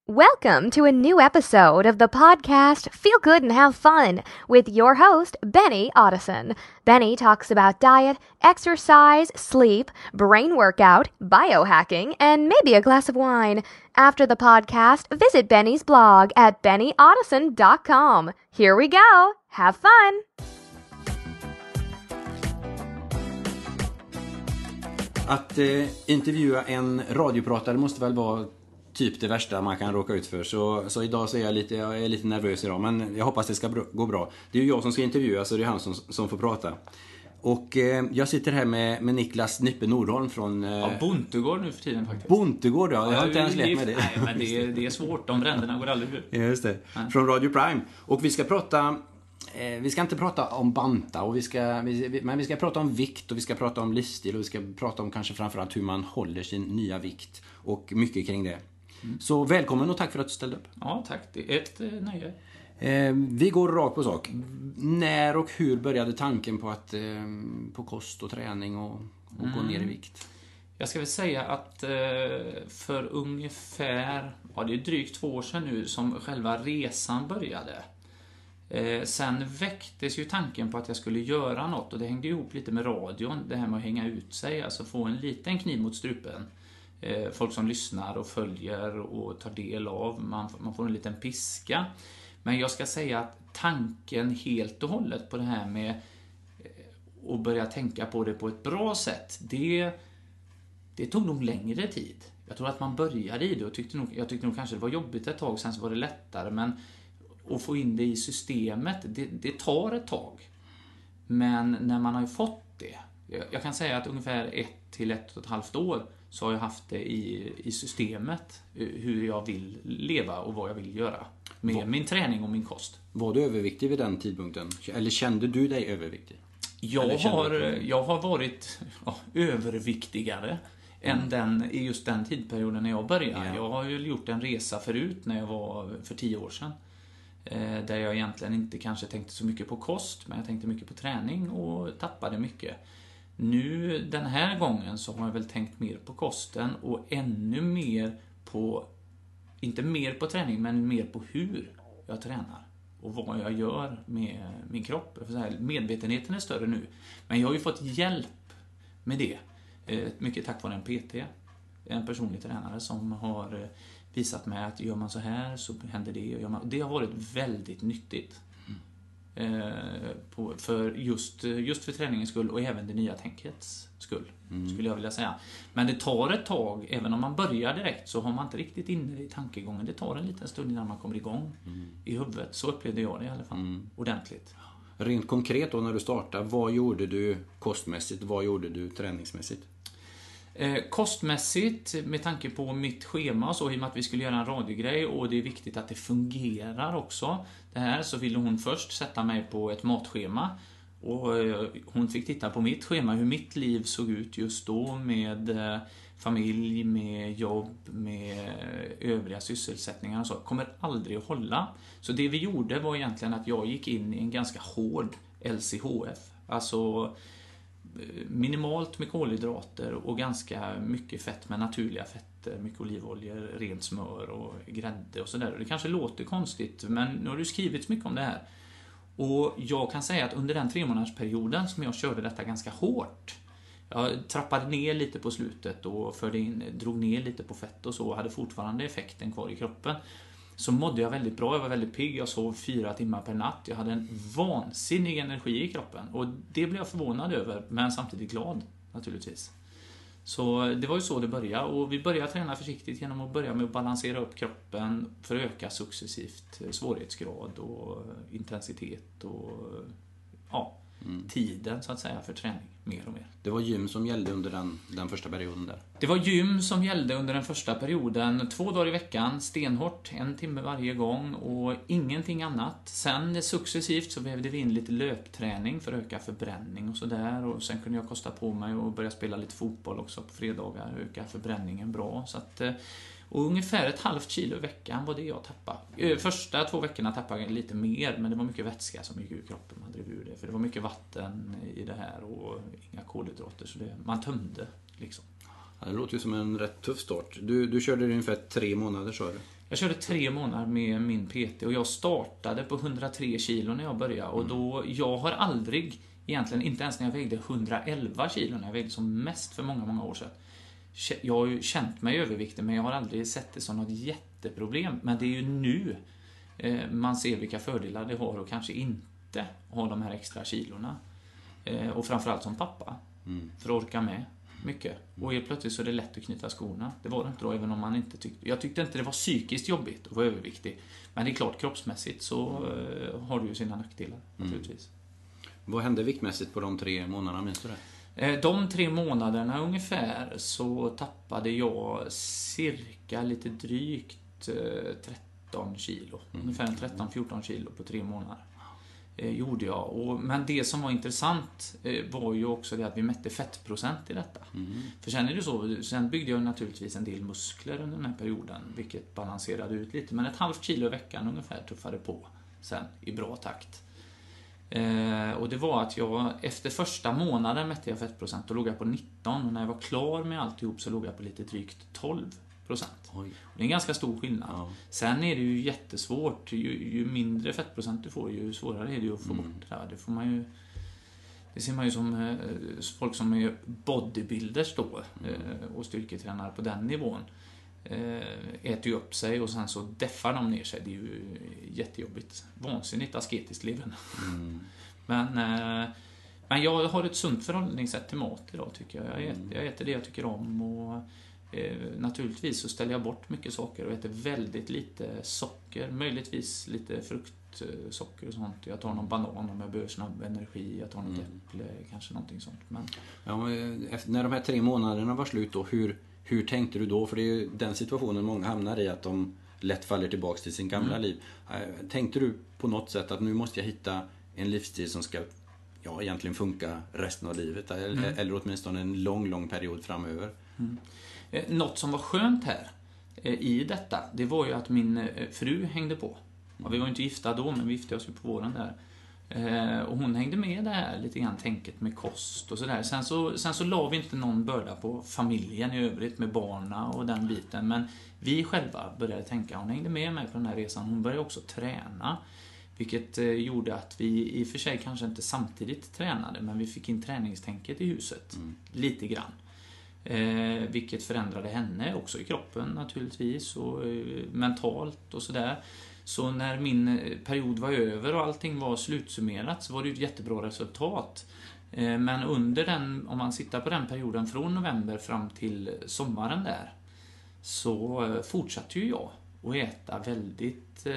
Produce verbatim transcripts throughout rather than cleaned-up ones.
Welcome to a new episode of the podcast Feel Good and Have Fun with your host, Benny Otteson. Benny talks about diet, exercise, sleep, brain workout, biohacking, and maybe a glass of wine. After the podcast, visit Benny's blog at benny otteson dot com. Here we go. Have fun! Att eh, intervjua en radiopratare måste väl vara typ det värsta man kan råka ut för. Så, så idag så är jag lite, jag är lite nervös idag, men jag hoppas det ska br- gå bra. Det är ju jag som ska intervjua, så det är han som, som får prata. Och eh, jag sitter här med, med Niklas Nippe Nordholm från... Eh, ja, Bontegård nu för tiden faktiskt. Bontegård, ja. Jag har ja, inte ens det, lärt med det. Nej, men det är, det är svårt. De ränderna går aldrig ut. Ja, just det. Nej. Från Radio Prime. Och vi ska prata... Eh, vi ska inte prata om banta, och vi ska, vi, men vi ska prata om vikt, och vi ska prata om livsstil, och vi ska prata om kanske framförallt hur man håller sin nya vikt. Och mycket kring det. Mm. Så välkommen och tack för att du ställde upp. Ja, tack. Det är ett eh, nöje. Eh, vi går rakt på sak. När och hur började tanken på att eh, på kost och träning och, och mm. gå ner i vikt? Jag ska väl säga att eh, för ungefär, ja det är drygt två år sedan nu som själva resan började. Eh, sen väcktes ju tanken på att jag skulle göra något, och det hängde ihop lite med radion, det här med att hänga ut sig, alltså få en liten kniv mot strupen. Eh, folk som lyssnar och följer och tar del av, man, man får en liten piska. Men jag ska säga att tanken helt och hållet på det här med eh, att börja tänka på det på ett bra sätt, det, det tog nog längre tid. Jag tror att man började i det, och tyckte nog, jag tyckte nog kanske det var jobbigt ett tag, sen så var det lättare, men att få in det i systemet, det, det tar ett tag. Men när man har ju fått det, jag, jag kan säga att ungefär ett till ett och ett halvt år så har jag haft det i, i systemet, hur jag vill leva och vad jag vill göra med var, min träning och min kost. Var du överviktig vid den tidpunkten? Eller kände du dig överviktig? Jag, har, jag har varit ja, överviktigare mm. än den, i just den tidperioden när jag började. Yeah. Jag har ju gjort en resa förut när jag var för tio år sedan. Där jag egentligen inte kanske tänkte så mycket på kost, men jag tänkte mycket på träning och tappade mycket. Nu den här gången så har jag väl tänkt mer på kosten och ännu mer på, inte mer på träning, men mer på hur jag tränar och vad jag gör med min kropp. Medvetenheten är större nu, men jag har ju fått hjälp med det. Mycket tack vare en P T, en personlig tränare som har visat mig att gör man så här så händer det. Gör man, det har varit väldigt nyttigt. Mm. På, för just, just för träningens skull och även det nya tänkets skull, mm. skulle jag vilja säga. Men det tar ett tag, även om man börjar direkt så har man inte riktigt inne i tankegången. Det tar en liten stund innan man kommer igång mm. i huvudet. Så upplevde jag det i alla fall, mm. ordentligt. Rent konkret då när du startade, vad gjorde du kostmässigt, vad gjorde du träningsmässigt? Eh, kostmässigt, med tanke på mitt schema och så, i och med att vi skulle göra en radiogrej och det är viktigt att det fungerar också det här, så ville hon först sätta mig på ett matschema, och eh, hon fick titta på mitt schema, hur mitt liv såg ut just då med eh, familj, med jobb, med övriga sysselsättningar och så. Kommer aldrig att hålla. Så det vi gjorde var egentligen att jag gick in i en ganska hård L C H F, alltså minimalt med kolhydrater och ganska mycket fett med naturliga fetter, mycket olivoljor, rent smör och grädde och sådär. Det kanske låter konstigt, men nu har du skrivit mycket om det här. Och jag kan säga att under den tre månadersperioden som jag körde detta ganska hårt, jag trappade ner lite på slutet och förde in, drog ner lite på fett och så, och hade fortfarande effekten kvar i kroppen. Så mådde jag väldigt bra, jag var väldigt pigg, jag sov fyra timmar per natt. Jag hade en vansinnig energi i kroppen, och det blev jag förvånad över, men samtidigt glad naturligtvis. Så det var ju så det började, och vi började träna försiktigt genom att börja med att balansera upp kroppen för att öka successivt svårighetsgrad och intensitet och ja, mm. tiden så att säga för träning mer och mer. Det var gym som gällde under den, den första perioden där? Det var gym som gällde under den första perioden. Två dagar i veckan, stenhårt, en timme varje gång och ingenting annat. Sen successivt så behövde vi in lite löpträning för att öka förbränning och sådär. Och sen kunde jag kosta på mig och börja spela lite fotboll också på fredagar, öka förbränningen bra. Så att, och ungefär ett halvt kilo i veckan var det jag tappade. Första två veckorna tappade jag lite mer, men det var mycket vätska som gick ur kroppen. Man drev ur det, för det var mycket vatten i det här och inga kolhydrater, så det, man tömde liksom. Ja, det låter ju som en rätt tuff start. Du, du körde ungefär tre månader, så är det? Jag körde tre månader med min P T och jag startade på hundratre kilo när jag började. Och då, jag har aldrig, egentligen inte ens när jag vägde hundraelva kilo, när jag vägde som mest för många, många år sedan. Jag har ju känt mig överviktig, men jag har aldrig sett det som något jätteproblem. Men det är ju nu eh, man ser vilka fördelar det har och kanske inte ha de här extra kilorna. Eh, och framförallt som pappa. Mm. För att orka med mycket. Och helt plötsligt så är det lätt att knyta skorna. Det var det inte då, även om man inte tyckte... Jag tyckte inte det var psykiskt jobbigt att vara överviktig. Men det är klart, kroppsmässigt så eh, har du ju sina nackdelar, mm. naturligtvis. Vad hände viktmässigt på de tre månaderna, minns du det? Eh, de tre månaderna ungefär så tappade jag cirka lite drygt eh, tretton kilo. Mm. Ungefär tretton fjorton kilo på tre månader. Eh, gjorde jag. Och, men det som var intressant eh, var ju också det att vi mätte fettprocent i detta. Mm. För sen är det så, sen byggde jag naturligtvis en del muskler under den här perioden, vilket balanserade ut lite. Men ett halvt kilo i veckan ungefär tuffade på sen i bra takt. Eh, och det var att jag efter första månaden mätte jag fettprocent och låg jag på nitton, och när jag var klar med alltihop så låg jag på lite drygt tolv procent. Det är en ganska stor skillnad. Ja. Sen är det ju jättesvårt, ju, ju mindre fettprocent du får, ju svårare är det ju att få mm. bort det där. Det får man ju, det ser man ju som eh, folk som är bodybuilders då mm. eh, och styrketränare på den nivån. Äter ju upp sig och sen så deffar de ner sig. Det är ju jättejobbigt. Vansinnigt asketiskt liv. Mm. Men, men jag har ett sunt förhållningssätt till mat idag, tycker jag. Jag äter, jag äter det jag tycker om. Och eh, naturligtvis så ställer jag bort mycket saker och äter väldigt lite socker. Möjligtvis lite fruktsocker och sånt. Jag tar någon banan om jag behöver snabb energi. Jag tar något mm. äpple, kanske någonting sånt. Men... Ja, men efter, när de här tre månaderna var slut då, hur Hur tänkte du då? För det är ju den situationen många hamnar i, att de lätt faller tillbaka till sin gamla mm. liv. Tänkte du på något sätt att nu måste jag hitta en livsstil som ska ja, egentligen funka resten av livet? Eller, mm. eller åtminstone en lång, lång period framöver? Mm. Något som var skönt här i detta, det var ju att min fru hängde på. Ja, vi var inte gifta då, men vi gifte oss ju på våren där. Eh, och hon hängde med det här lite grann, tänket med kost och sådär. Sen så, sen så la vi inte någon börda på familjen i övrigt med barna och den biten. Men vi själva började tänka. Hon hängde med mig på den här resan. Hon började också träna. Vilket eh, gjorde att vi i och för sig kanske inte samtidigt tränade. Men vi fick in träningstänket i huset. Mm. Lite grann. Eh, vilket förändrade henne också i kroppen naturligtvis. Och eh, mentalt och sådär. Så när min period var över och allting var slutsummerat så var det ju ett jättebra resultat. Men under den, om man sitter på den perioden från november fram till sommaren där, så fortsatte ju jag att äta väldigt,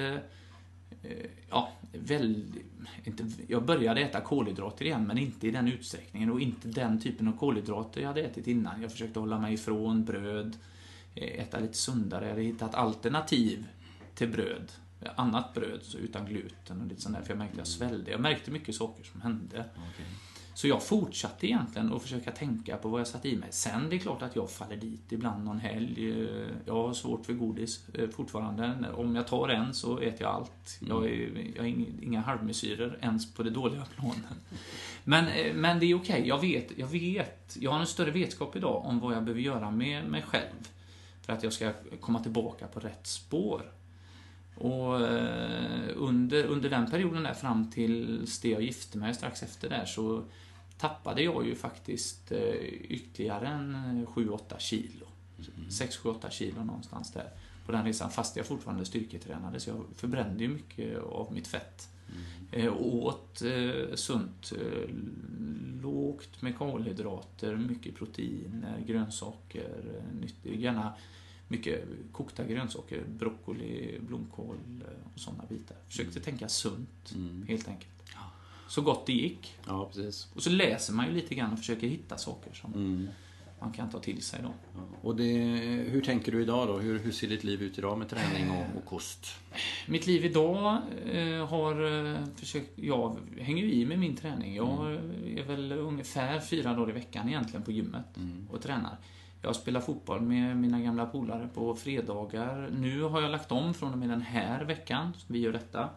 ja, väldigt, inte, jag började äta kolhydrater igen, men inte i den utsträckningen och inte den typen av kolhydrater jag hade ätit innan. Jag försökte hålla mig ifrån bröd, äta lite sundare, jag hade hittat alternativ till bröd. Annat bröd utan gluten och lite sånt där, för jag märkte att jag svällde. Jag märkte mycket saker som hände. Okay. Så jag fortsatte egentligen att försöka tänka på vad jag satt i mig. Sen det är klart att jag faller dit ibland någon helg. Jag har svårt för godis fortfarande. Om jag tar en så äter jag allt. Jag, är, jag har inga halvmesyrer ens på det dåliga planen. Men, men det är okej. Okay. Jag vet, jag vet. Jag har en större vetskap idag om vad jag behöver göra med mig själv. För att jag ska komma tillbaka på rätt spår. Och under, under den perioden där fram till det jag gifte mig strax efter där, så tappade jag ju faktiskt ytterligare en sju åtta kilo. sex sju åtta kilo någonstans där på den resan, fast jag fortfarande styrketränade, så jag förbrände ju mycket av mitt fett. Mm. Och åt eh, sunt, eh, lågt med kolhydrater, mycket proteiner, grönsaker, nyttigt, gärna mycket kokta grönsaker, broccoli, blomkål och sådana bitar. Försökte mm. tänka sunt, mm. helt enkelt. Ja. Så gott det gick. Ja, precis. Och så läser man ju lite grann och försöker hitta saker som mm. man kan ta till sig då. Ja. Och det, hur tänker du idag då? Hur, hur ser ditt liv ut idag med träning och, och kost? Mitt liv idag eh, har eh, försökt, jag hänger ju i med min träning. Jag mm. är väl ungefär fyra dagar i veckan egentligen på gymmet mm. och tränar. Jag spelar fotboll med mina gamla polare på fredagar. Nu har jag lagt om från och med den här veckan, så vi gör detta.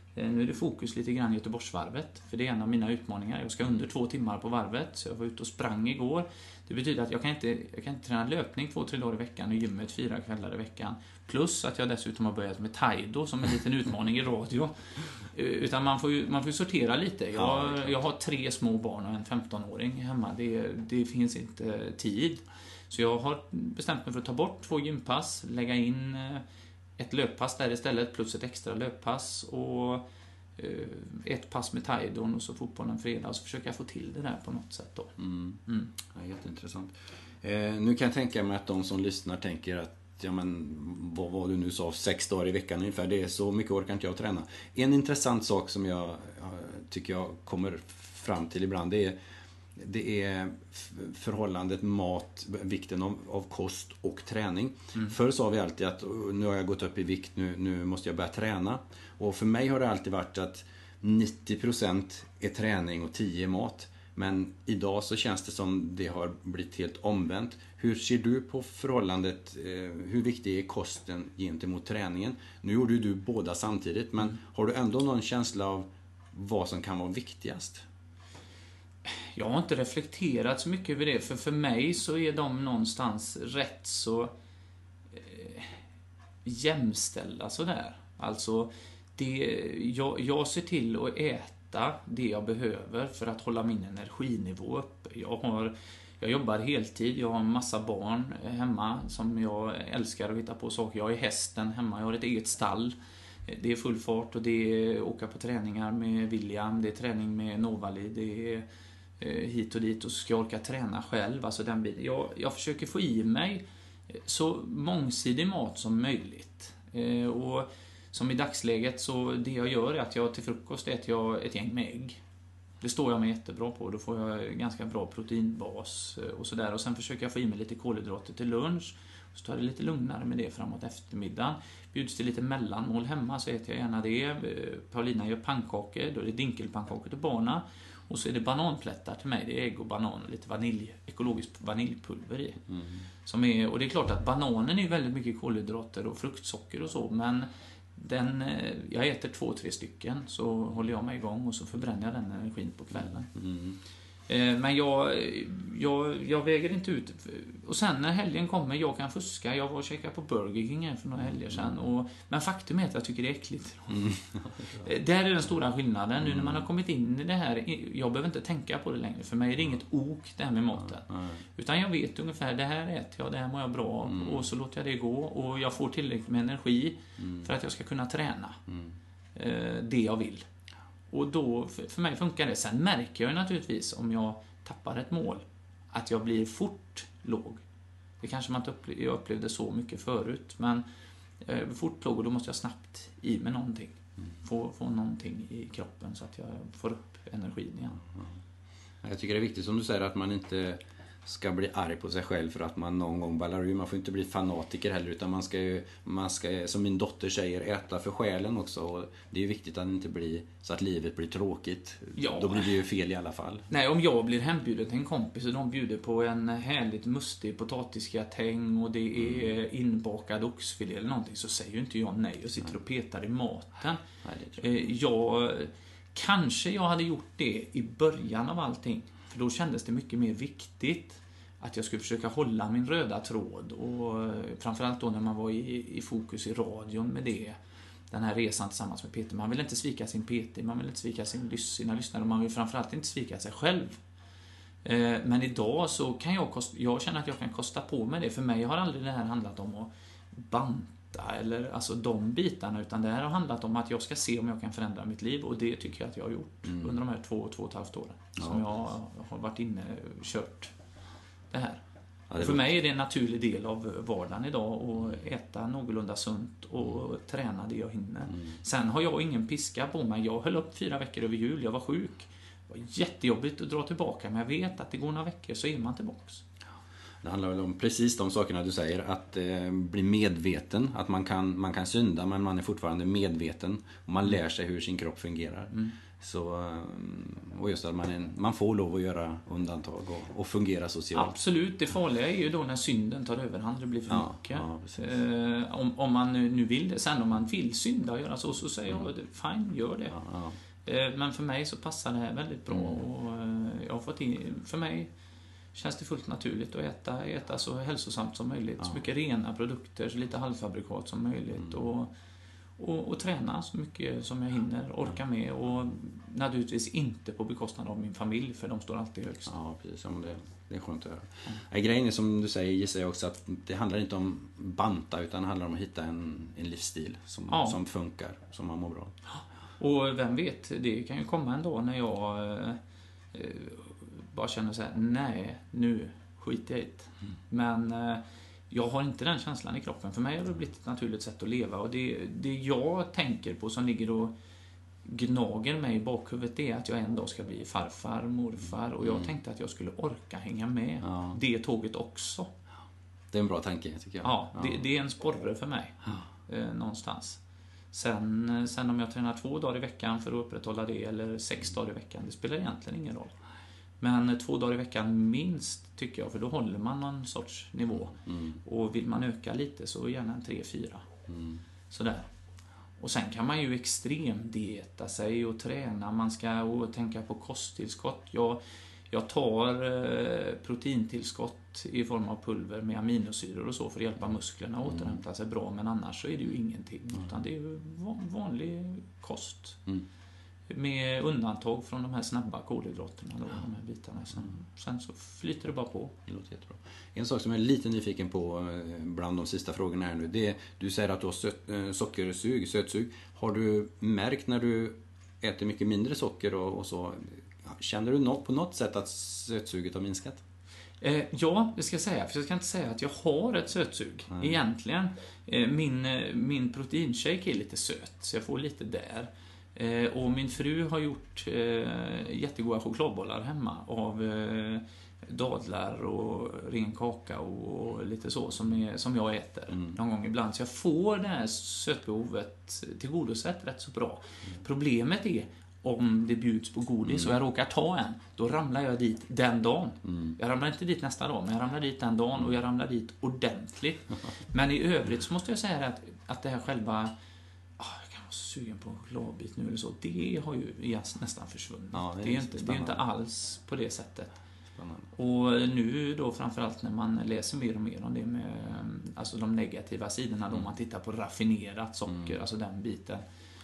Nu är det fokus lite grann i Göteborgsvarvet, för det är en av mina utmaningar. Jag ska under två timmar på varvet, så jag var ute och sprang igår. Det betyder att jag kan inte, jag kan inte träna löpning två, tre dagar i veckan och gymmet fyra kvällar i veckan. Plus att jag dessutom har börjat med Taido som en liten utmaning i radio. Utan man får ju, man får ju sortera lite. Jag, jag har tre små barn och en femtonåring hemma. Det, det finns inte tid. Så jag har bestämt mig för att ta bort två gympass, lägga in ett löppass där istället plus ett extra löppass och ett pass med Taidon och så fotbollen fredag, och så försöker jag få till det där på något sätt då. Mm. Mm. Ja, jätteintressant. Eh, nu kan jag tänka mig att de som lyssnar tänker att ja, men, vad var du nu sa, sex dagar i veckan ungefär, det är så mycket orkar inte jag träna. En intressant sak som jag, jag tycker jag kommer fram till ibland, det är det är förhållandet mat, vikten av, av kost och träning. Mm. Förr sa vi alltid att nu har jag gått upp i vikt, nu, nu måste jag börja träna. Och för mig har det alltid varit att nittio procent är träning och tio är mat. Men idag så känns det som det har blivit helt omvänt. Hur ser du på förhållandet, hur viktig är kosten gentemot träningen? Nu gjorde ju du båda samtidigt, men har du ändå någon känsla av vad som kan vara viktigast? Jag har inte reflekterat så mycket över det, för för mig så är de någonstans rätt så eh, jämställda sådär. Alltså, det, jag, jag ser till att äta det jag behöver för att hålla min energinivå uppe. Jag, har, jag jobbar heltid, jag har en massa barn hemma som jag älskar att hitta på saker. Jag har hästen hemma, jag har ett eget stall. Det är full fart och det är åka på träningar med William, det är träning med Novali, det är hit och dit, och så ska jag orka träna själv. Alltså den biten. Jag, jag försöker få i mig så mångsidig mat som möjligt. Eh, och som i dagsläget, så det jag gör är att jag till frukost äter jag ett gäng med ägg. Det står jag mig jättebra på. Då får jag ganska bra proteinbas och sådär. Och sen försöker jag få i mig lite kolhydrater till lunch. Så tar det lite lugnare med det framåt eftermiddagen. Bjuds det lite mellanmål hemma så äter jag gärna det. Paulina gör pannkakor, då är det dinkelpannkakor till barna. Och så är det bananplättar till mig. Det är ägg och banan och lite vanilj, ekologiskt vaniljpulver i. Mm. Som är, och det är klart att bananen är väldigt mycket kolhydrater och fruktsocker och så. Men den, jag äter två, tre stycken, så håller jag mig igång och så förbränner jag den energin på kvällen. Mm. Men jag, jag, jag väger inte ut. Och sen när helgen kommer, jag kan fuska. Jag var och käkade på Burger King för några helger sedan. Och, men faktum är att jag tycker det är äckligt. Mm. Där är den stora skillnaden. Nu när man har kommit in i det här, jag behöver inte tänka på det längre. För mig är det inget ok det här med maten. Utan jag vet ungefär, det här äter jag, det här mår jag bra av. Mm. Och så låter jag det gå. Och jag får tillräckligt med energi mm. för att jag ska kunna träna mm. det jag vill. Och då, för mig funkar det. Sen märker jag naturligtvis om jag tappar ett mål att jag blir fort låg. Det kanske man inte upplevde, jag upplevde så mycket förut. Men eh, fort låg, och då måste jag snabbt i med någonting. Få, få någonting i kroppen så att jag får upp energin igen. Jag tycker det är viktigt som du säger att man inte ska bli arg på sig själv för att man någon gång ballar ur. Man får inte bli fanatiker heller, utan man ska ju, man ska, som min dotter säger, äta för själen också. Och det är viktigt att det inte blir så att livet blir tråkigt. Ja. Då blir det ju fel i alla fall. Nej, om jag blir hembjuden till en kompis och de bjuder på en härligt mustig potatisgratäng och det är mm. inbakad oxfilé eller någonting, så säger ju inte jag nej och sitter och petar i maten. Nej, det tror jag. Jag, kanske jag hade gjort det i början av allting. För då kändes det mycket mer viktigt att jag skulle försöka hålla min röda tråd. Och framförallt då när man var i, i fokus i radion med det. Den här resan tillsammans med Peter. Man vill inte svika sin P T, man vill inte svika sin, sina lyssnare. Man vill framförallt inte svika sig själv. Eh, men idag så kan jag, kosta, jag känner att jag kan kosta på mig det. För mig har aldrig det här handlat om att banta eller alltså de bitarna, utan det här har handlat om att jag ska se om jag kan förändra mitt liv, och det tycker jag att jag har gjort mm. under de här två, två och ett halvt åren ja. som jag har varit inne och kört det här. Ja, det för mig är det en naturlig del av vardagen idag att äta någorlunda sunt och träna det jag hinner. Mm. Sen har jag ingen piska på mig. Jag höll upp fyra veckor över jul, jag var sjuk. Det var jättejobbigt att dra tillbaka, men jag vet att det går några veckor så är man tillbaks. Det handlar väl om precis de sakerna du säger. Att eh, bli medveten. Att man kan, man kan synda men man är fortfarande medveten. Och man lär sig hur sin kropp fungerar. Mm. Så, och just att man, är, man får lov att göra undantag och, och fungera socialt. Absolut, det farliga är ju då när synden tar överhand, det blir för ja, mycket. Ja, eh, om, om man nu vill det, sen om man vill synda och göra så, så säger mm. jag, fine, gör det. Ja, ja. Eh, men för mig så passar det här väldigt bra. Mm. Och, eh, jag har fått in, för mig känns det fullt naturligt att äta, äta så hälsosamt som möjligt. Ja. Så mycket rena produkter, så lite halvfabrikat som möjligt. Mm. Och, Och, och träna så mycket som jag hinner, orka med, och naturligtvis inte på bekostnad av min familj, för de står alltid högst. Ja, precis. Det, det är skönt att höra. Mm. Grejen är, som du säger, gissar jag också, att det handlar inte om banta, utan det handlar om att hitta en, en livsstil som, ja. som funkar, som man mår bra. Och vem vet, det kan ju komma en dag när jag eh, bara känner så här: nej, nu skiter jag i det. Mm. Men... Eh, jag har inte den känslan i kroppen. För mig har det blivit ett naturligt sätt att leva. Och det, det jag tänker på som ligger och gnager mig i bakhuvudet är att jag en dag ska bli farfar, morfar. Och jag mm. tänkte att jag skulle orka hänga med ja. det tåget också. Det är en bra tanke, tycker jag. Ja, ja. Det, det är en sporre för mig. Ja. Eh, någonstans. Sen, sen om jag tränar två dagar i veckan för att upprätthålla det, eller sex dagar i veckan, det spelar egentligen ingen roll. Men två dagar i veckan minst, tycker jag, för då håller man någon sorts nivå. Mm. Och vill man öka lite så gärna en tre fyra. Mm. Sådär. Och sen kan man ju extremdieta sig och träna. Man ska och tänka på kosttillskott. Jag, jag tar eh, proteintillskott i form av pulver med aminosyror och så för att hjälpa musklerna att mm. återhämta sig bra. Men annars så är det ju ingenting. Mm. Utan det är ju vanlig kost. Mm. Med undantag från de här snabba kolhydraterna då, de här bitarna. Sen, sen så flyter det bara på. Det låter jättebra. En sak som jag är lite nyfiken på bland de sista frågorna här nu, det är, du säger att du har söt, sockersug, sötsug. Har du märkt när du äter mycket mindre socker och, och så, känner du något, på något sätt att sötsuget har minskat? Eh, ja, det ska jag säga. För jag ska inte säga att jag har ett sötsug. Mm. Egentligen, eh, min, min proteinshake är lite söt, så jag får lite där. Eh, och min fru har gjort eh, jättegoda chokladbollar hemma av eh, dadlar och ren kaka och, och lite så som, är, som jag äter mm. någon gång ibland. Så jag får det här sötbehovet tillgodosett rätt så bra. Mm. Problemet är om det bjuds på godis mm. och jag råkar ta en, då ramlar jag dit den dagen. Mm. Jag ramlar inte dit nästa dag, men jag ramlar dit den dagen och jag ramlar dit ordentligt. Men i övrigt så måste jag säga att, att det här själva... sugen på en chokladbit nu eller så, det har ju nästan försvunnit. Ja, det, är det, är inte, det är inte alls på det sättet. Spännande. Och nu då framförallt när man läser mer och mer om det med alltså de negativa sidorna mm. då man tittar på raffinerat socker, mm. alltså den biten,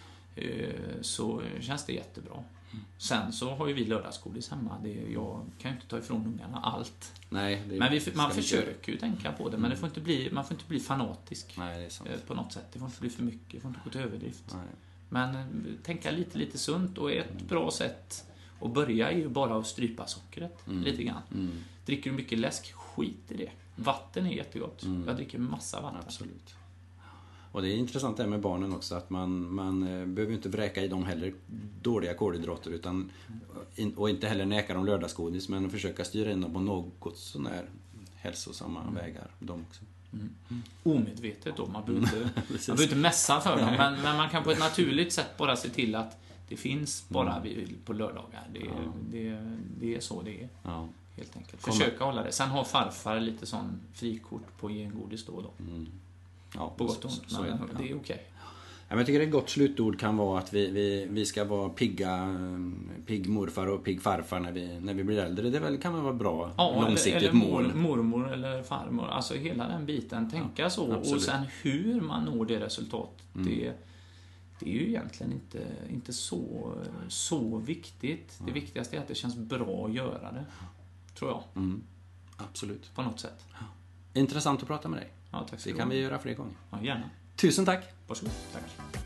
så känns det jättebra. Mm. Sen så har ju vi lördagsgodis hemma. Det, jag kan ju inte ta ifrån ungarna allt. Nej, det men vi, man försöker ju tänka på det, mm. men det får inte bli, man får inte bli fanatisk. Nej, det är sant. På något sätt. Det får inte bli för mycket, det får inte gå till överdrift. Nej. Men tänka lite lite sunt, och ett mm. bra sätt att börja är ju bara att strypa sockret mm. lite grann. Mm. Dricker du mycket läsk, skit i det. Vatten är jättegott. Mm. Jag dricker massa vatten. Absolut. Och det är intressant det här med barnen också, att man, man behöver inte vräka i dem heller dåliga kolhydrater, utan, och inte heller näka dem lördagsgodis, men försöka styra in dem på något sån här hälsosamma mm. vägar, de också. Mm. Mm. Omedvetet då, man behöver inte, man behöver inte mässa för dem, men, men man kan på ett naturligt sätt bara se till att det finns bara mm. på lördagar. Det, ja. det, det är så det är. Ja. Helt enkelt. Försöka hålla det. Sen har farfar lite sån frikort på gengodis då och då. Mm. Ja, på gott och ont, men det, det är okej. Okay. Ja, men jag tycker ett gott slutord kan vara att vi, vi, vi ska vara pigga, pigg morfar och pigg farfar när vi, när vi blir äldre. Det väl, kan väl vara bra ja, långsiktigt eller mål. Mormor eller farmor, alltså hela den biten, tänka ja, så. Absolut. Och sen hur man når det resultat, mm. det, det är ju egentligen inte, inte så, så viktigt. Det viktigaste är att det känns bra att göra det, tror jag. Mm. Absolut. På något sätt. Ja. Intressant att prata med dig. Ja, tack så det kan vi göra fler gånger. Ja, gärna. Tusen tack. Varsågod. Tack.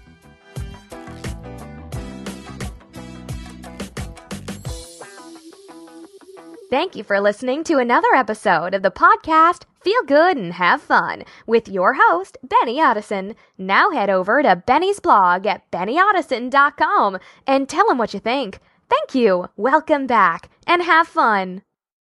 Thank you for listening to another episode of the podcast Feel Good and Have Fun with your host, Benny Ottison. Now head over to Benny's blog at benny ottison dot com and tell him what you think. Thank you, welcome back, and have fun.